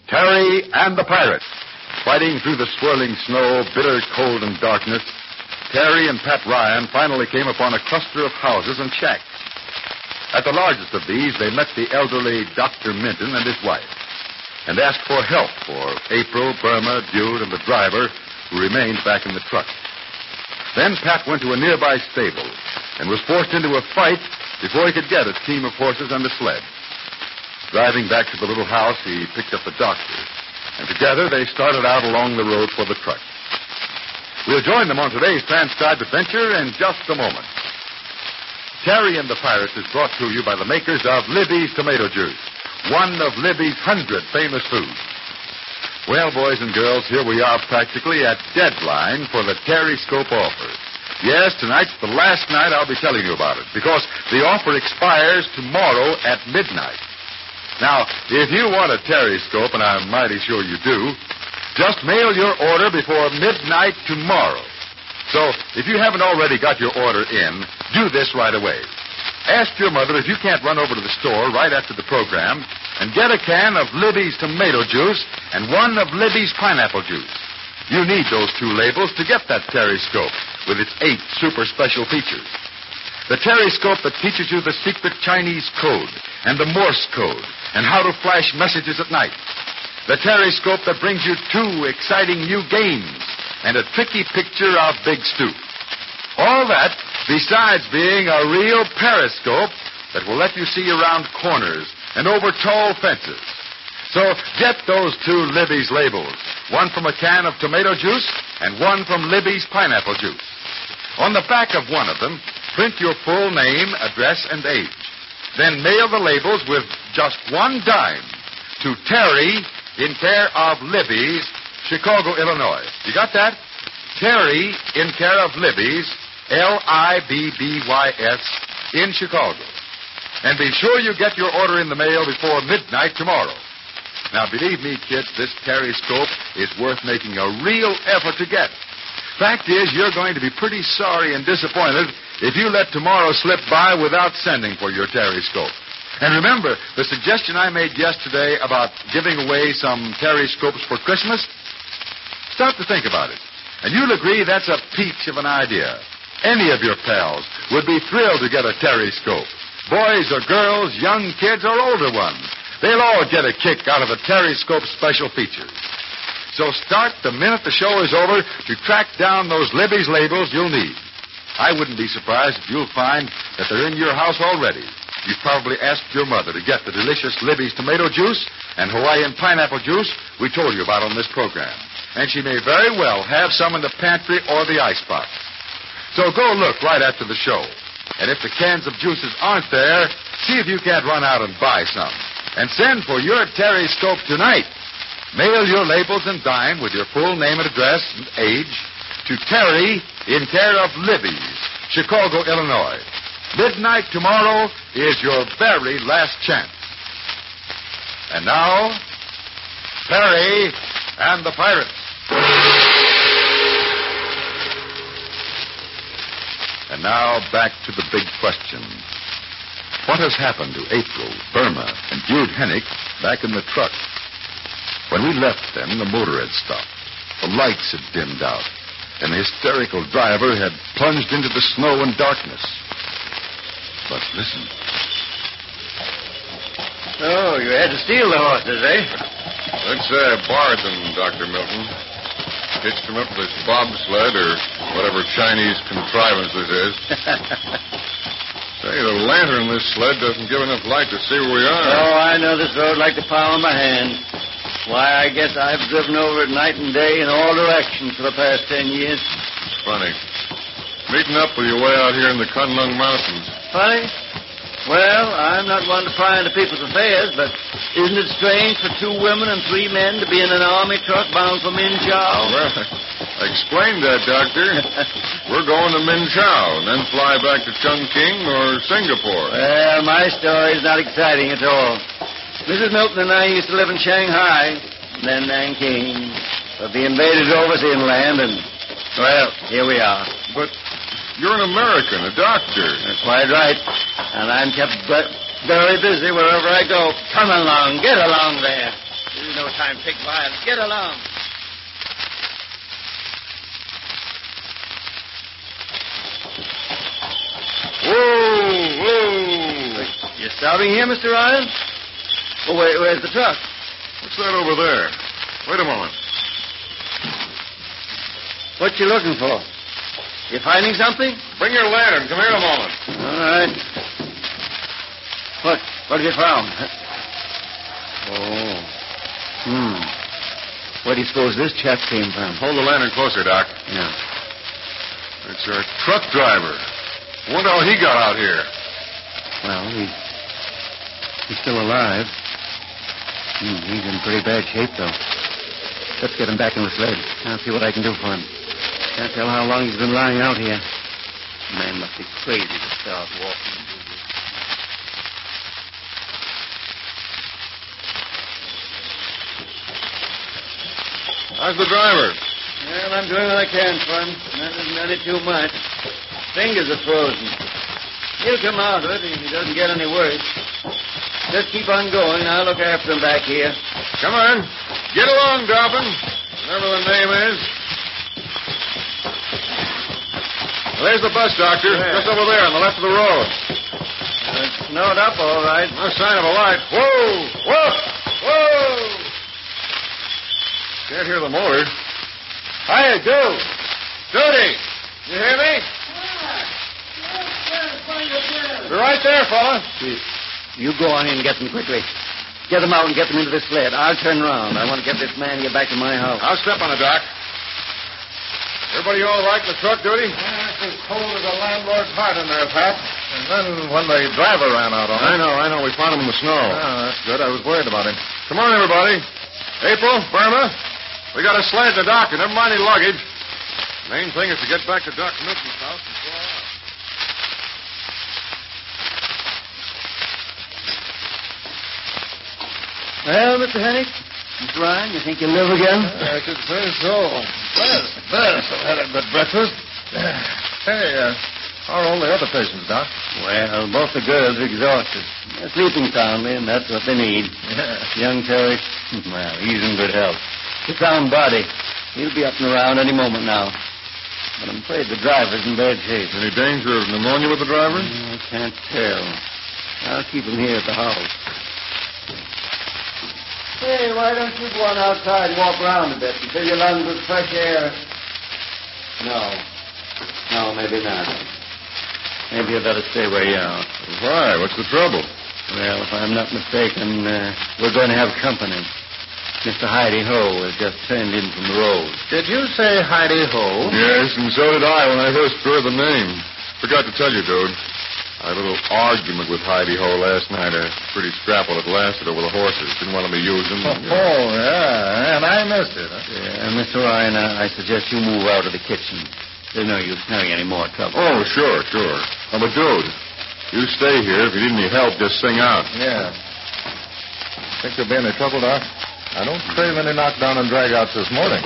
Terry and the Pirates. Fighting through the swirling snow, bitter cold and darkness, Terry and Pat Ryan finally came upon a cluster of houses and shacks. At the largest of these, they met the elderly Dr. Minton and his wife and asked for help for April, Burma, Jude, and the driver who remained back in the truck. Then Pat went to a nearby stable and was forced into a fight before he could get a team of horses and a sled. Driving back to the little house, he picked up the doctor, and together they started out along the road for the truck. We'll join them on today's transcribed adventure in just a moment. Terry and the Pirates is brought to you by the makers of Libby's Tomato Juice, one of Libby's 100 famous foods. Well, boys and girls, here we are practically at deadline for the Terryscope offer. Yes, tonight's the last night I'll be telling you about it, because the offer expires tomorrow at midnight. Now, if you want a Terryscope, and I'm mighty sure you do, just mail your order before midnight tomorrow. So, if you haven't already got your order in, do this right away. Ask your mother if you can't run over to the store right after the program and get a can of Libby's tomato juice and one of Libby's pineapple juice. You need those two labels to get that Terryscope with its 8 super special features. The Terryscope that teaches you the secret Chinese code and the Morse code and how to flash messages at night. The Terryscope that brings you 2 exciting new games and a tricky picture of Big Stu. All that besides being a real periscope that will let you see around corners and over tall fences. So get those 2 Libby's labels, one from a can of tomato juice and one from Libby's pineapple juice. On the back of one of them, print your full name, address, and age. Then mail the labels with just $1 to Terry in care of Libby's, Chicago, Illinois. You got that? Terry in care of Libby's, Libbys, in Chicago. And be sure you get your order in the mail before midnight tomorrow. Now, believe me, kids, this Terryscope is worth making a real effort to get. Fact is, you're going to be pretty sorry and disappointed if you let tomorrow slip by without sending for your Terryscope. And remember, the suggestion I made yesterday about giving away some Terryscopes for Christmas? Stop to think about it. And you'll agree that's a peach of an idea. Any of your pals would be thrilled to get a Terryscope. Boys or girls, young kids or older ones. They'll all get a kick out of the Terryscope special features. So start the minute the show is over to track down those Libby's labels you'll need. I wouldn't be surprised if you'll find that they're in your house already. You've probably asked your mother to get the delicious Libby's tomato juice and Hawaiian pineapple juice we told you about on this program. And she may very well have some in the pantry or the icebox. So go look right after the show. And if the cans of juices aren't there, see if you can't run out and buy some. And send for your Terryscope tonight. Mail your labels and dime with your full name and address and age to Terry in care of Libby's, Chicago, Illinois. Midnight tomorrow is your very last chance. And now, Terry and the Pirates. And now back to the big question. What has happened to April, Burma, and Jude Hennick back in the truck? When we left them, the motor had stopped. The lights had dimmed out, and the hysterical driver had plunged into the snow and darkness. But listen. Oh, you had to steal the horses, eh? Let's borrowed them, Dr. Milton. Hitched them up with this bobsled or whatever Chinese contrivance this is. Say, the lantern on this sled doesn't give enough light to see where we are. Oh, I know this road like the palm of my hand. Why, I guess I've driven over it night and day in all directions for the past 10 years. Funny. Meeting up with you way out here in the Kunlung Mountains. Funny? Well, I'm not one to pry into people's affairs, but isn't it strange for 2 women and 3 men to be in an army truck bound for Minchow? Well, explain that, Doctor. We're going to Minchow and then fly back to Chungking or Singapore. Well, my story's not exciting at all. Mrs. Milton and I used to live in Shanghai, then Nanking. But the invaders over us inland, and, well, here we are. But you're an American, a doctor. That's quite right. And I'm kept very busy wherever I go. Come along. Get along there. There's no time to pick violence. Get along. Whoa! You stopping here, Mr. Ryan? Oh, where's the truck? What's that over there? Wait a moment. What you looking for? You finding something? Bring your lantern. Come here a moment. All right. What have you found? Oh. Where do you suppose this chap came from? Hold the lantern closer, Doc. Yeah. It's our truck driver. Wonder how he got out here. Well, he's still alive. He's in pretty bad shape, though. Let's get him back in the sled. I'll see what I can do for him. Can't tell how long he's been lying out here. The man must be crazy to start walking and do this. How's the driver? Well, I'm doing what I can for him. That isn't any too much. Fingers are frozen. He'll come out of it if he doesn't get any worse. Just keep on going. I'll look after him back here. Come on. Get along, Dobbin. Whatever the name is. Well, there's the bus, Doctor. Where? Just over there on the left of the road. It's snowed up all right. No sign of a light. Whoa! Whoa! Whoa! Can't hear the motor. Hiya, Joe. Judy! You hear me? You're right there, fella. You go on in and get them quickly. Get them out and get them into the sled. I'll turn around. I want to get this man and get back to my house. I'll step on it, Doc. Everybody all right in the truck, Judy? It's as cold as a landlord's heart in there, Pat. And then when the driver ran out on I know. We found him in the snow. Oh, that's good. I was worried about him. Come on, everybody. April, Burma, we got a sled and a doctor. Never mind any luggage. Main thing is to get back to Doc Milton's house before I... Well, Mr. Hennick, Mr. Ryan, you think you'll live again? I should say so. Well, had a good breakfast. Hey, how are all the other patients, Doc? Well, both the girls are exhausted. They're sleeping soundly, and that's what they need. Yeah. Young Terry, well, he's in good health. A sound body. He'll be up and around any moment now. But I'm afraid the driver's in bad shape. Any danger of pneumonia with the driver? I can't tell. I'll keep him here at the house. Hey, why don't you go on outside and walk around a bit and fill your lungs with fresh air? No, maybe not. Maybe you'd better stay where you are. Why? What's the trouble? Well, if I'm not mistaken, we're going to have company. Mr. Heidi Ho has just turned in from the road. Did you say Heidi Ho? Yes, and so did I when I first heard the name. Forgot to tell you, dude. I had a little argument with Heidi Ho last night. A pretty scrapple it lasted over the horses. Didn't want to be using them. Oh, yeah, and I missed it. Huh? Yeah, Mr. Ryan, I suggest you move out of the kitchen. There's no use carrying any more trouble. Oh, sure. Oh, but, dude, you stay here. If you need any help, just sing out. Yeah. Think there'll be any trouble, Doc? I don't crave any knockdown and drag-outs this morning.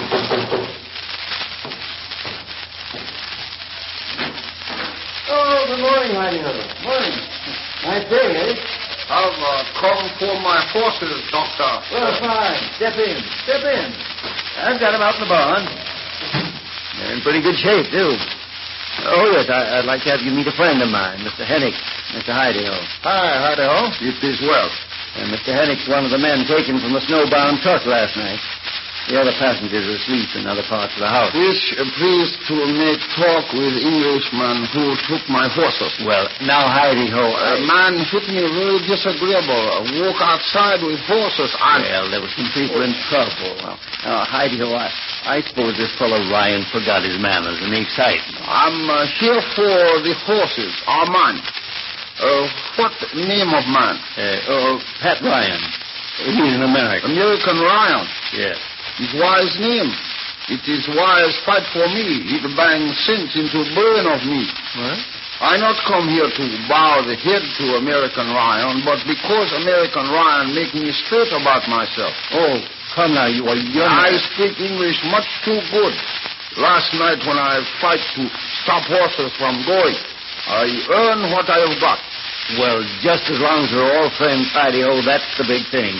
Oh, good morning, Heidi Ho. Morning. Nice day, eh? I've come for my horses, Doctor. Well, fine. Step in. I've got them out in the barn. They're in pretty good shape, too. Oh, yes, I'd like to have you meet a friend of mine, Mr. Hennick, Mr. Heidi Ho. Hi, Heidi Ho. It is well. And Mr. Hennick's one of the men taken from the snowbound truck last night. The other passengers are asleep in other parts of the house. Wish please to make talk with Englishman who took my horses. Well, now, Heidi Ho, Man hit me very disagreeable. Walk outside with horses. Well, there were some people in trouble. Well, now, Heidi Ho, I suppose this fellow Ryan forgot his manners in the excitement. I'm here for the horses. Our man. What name of man? Pat Ryan. He's an American. American Ryan. Yes. His wise name. It is wise fight for me. It bang sense into brain of me. What? I not come here to bow the head to American Ryan, but because American Ryan make me straight about myself. Oh, come now, you are young. I speak English much too good. Last night when I fight to stop horses from going, I earn what I have got. Well, just as long as we're all friends, Heidi Ho, that's the big thing.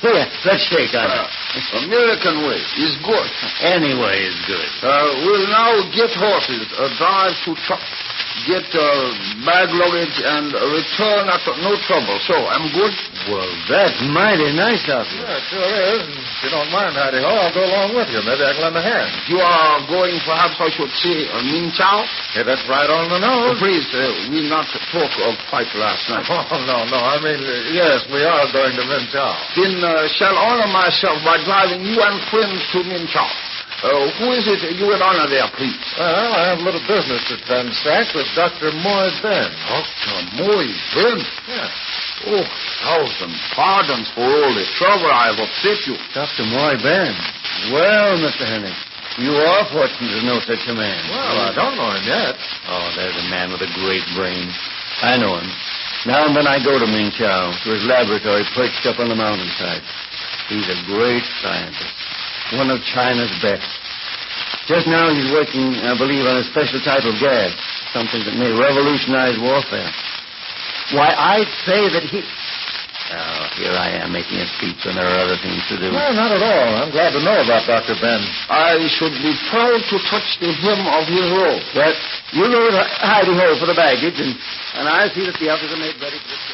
Here, let's shake on it. American way is good. Any way is good. We'll now get horses, drive to truck, get bag luggage, and return at no trouble. So, I'm good? Well, that's mighty nice of you. Yeah, it sure is. If you don't mind, Heidi Ho, I'll go along with you. Maybe I can lend a hand. You are going, perhaps I should say, Min Chow? Yeah, that's right on the nose. Please, we not talk of fight last night. Oh, no. I mean, yes, we are going to Min Chow. Then shall honor myself by driving you and friends to Min Chow. Who is it you would honor there, please? Well, I have a little business to transact with Dr. Moy Ben. Dr. Moy Ben? Yeah. Oh, 1,000 pardons for all the trouble I have upset you. Dr. Moy Ben. Well, Mr. Hennig, you are fortunate to know such a man. Well, I don't know him yet. Oh, there's a man with a great brain. I know him. Now and then I go to Min Chow, to his laboratory perched up on the mountainside. He's a great scientist. One of China's best. Just now he's working, I believe, on a special type of gas. Something that may revolutionize warfare. Why, I'd say that he... Oh, here I am making a speech when there are other things to do. No, not at all. I'm glad to know about Dr. Ben. I should be proud to touch the hem of his robe. Well, you go to Heidi Ho for the baggage, and I'll see that the others are made ready for the trip.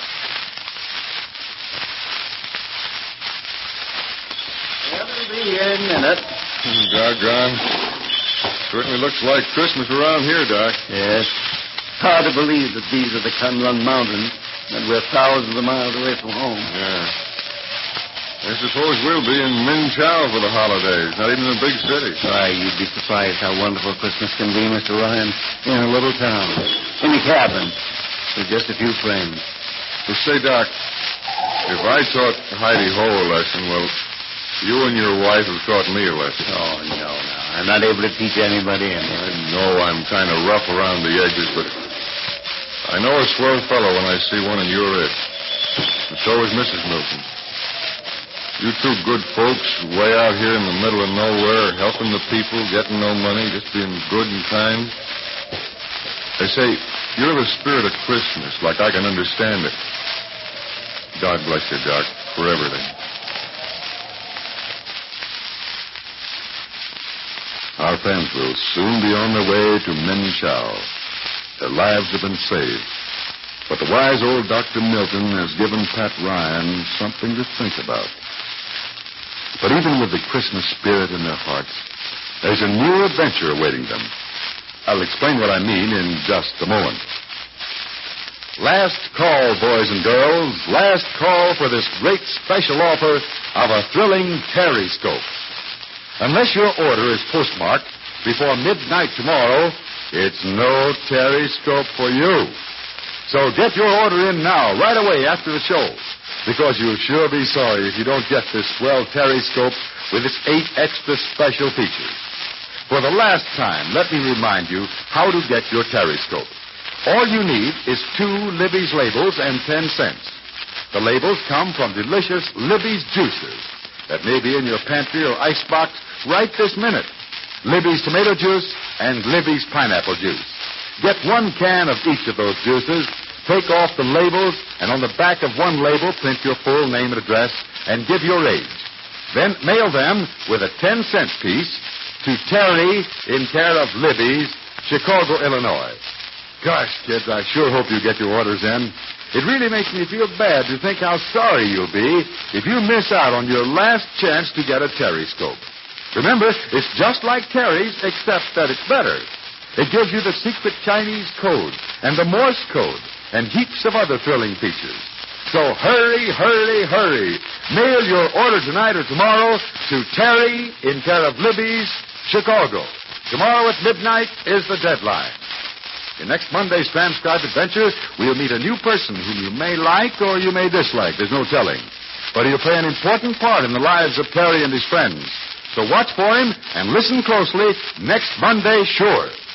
They'll be here in a minute. Doggone. Certainly looks like Christmas around here, Doc. Yes. Hard to believe that these are the Kunlun Mountains, and we're thousands of miles away from home. Yeah. I suppose we'll be in Min Chow for the holidays, not even in a big city. Why, you'd be surprised how wonderful Christmas can be, Mr. Ryan, in a little town, in a cabin, with just a few friends. Well, say, Doc, if I taught Heidi Ho a lesson, well, you and your wife have taught me a lesson. Oh, no. I'm not able to teach anybody anything. I know I'm kind of rough around the edges, but I know a swell fellow when I see one in your age. And so is Mrs. Milton. You two good folks way out here in the middle of nowhere, helping the people, getting no money, just being good and kind. They say, you're the spirit of Christmas, like I can understand it. God bless you, Doc, for everything. Our friends will soon be on their way to Min Chow. Their lives have been saved. But the wise old Dr. Milton has given Pat Ryan something to think about. But even with the Christmas spirit in their hearts, there's a new adventure awaiting them. I'll explain what I mean in just a moment. Last call, boys and girls. Last call for this great special offer of a thrilling Terry-scope. Unless your order is postmarked before midnight tomorrow, it's no Terry-scope for you. So get your order in now, right away after the show, because you'll sure be sorry if you don't get this swell Terry-scope with its 8 extra special features. For the last time, let me remind you how to get your Terry-scope. All you need is 2 Libby's labels and 10 cents. The labels come from delicious Libby's juices that may be in your pantry or icebox right this minute. Libby's tomato juice and Libby's pineapple juice. Get 1 can of each of those juices, take off the labels, and on the back of one label, print your full name and address, and give your age. Then mail them with a 10-cent piece to Terry in care of Libby's, Chicago, Illinois. Gosh, kids, I sure hope you get your orders in. It really makes me feel bad to think how sorry you'll be if you miss out on your last chance to get a Terry-scope. Remember, it's just like Terry's, except that it's better. It gives you the secret Chinese code and the Morse code and heaps of other thrilling features. So hurry, hurry, hurry. Mail your order tonight or tomorrow to Terry in care of Libby's, Chicago. Tomorrow at midnight is the deadline. In next Monday's transcribed adventure, we'll meet a new person whom you may like or you may dislike. There's no telling. But he'll play an important part in the lives of Terry and his friends. So watch for him and listen closely next Monday, sure.